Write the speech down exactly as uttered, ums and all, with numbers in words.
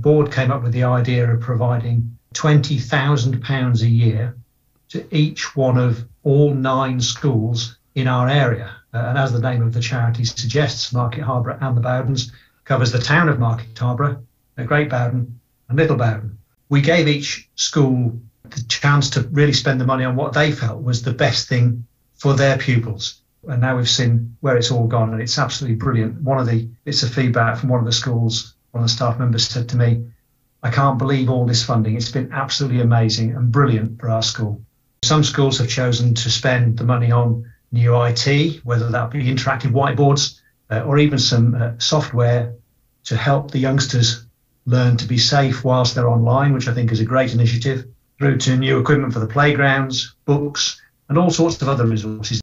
board came up with the idea of providing twenty thousand pounds a year to each one of all nine schools in our area. Uh, and as the name of the charity suggests, Market Harborough and the Bowdens covers the town of Market Harborough, Great Bowden and Little Bowden. We gave each school the chance to really spend the money on what they felt was the best thing for their pupils. And now we've seen where it's all gone, and it's absolutely brilliant. One of the bits of feedback from one of the schools, one of the staff members said to me, I can't believe all this funding. It's been absolutely amazing and brilliant for our school. Some schools have chosen to spend the money on new I T, whether that be interactive whiteboards uh, or even some uh, software to help the youngsters learn to be safe whilst they're online, which I think is a great initiative, through to new equipment for the playgrounds, books, and all sorts of other resources.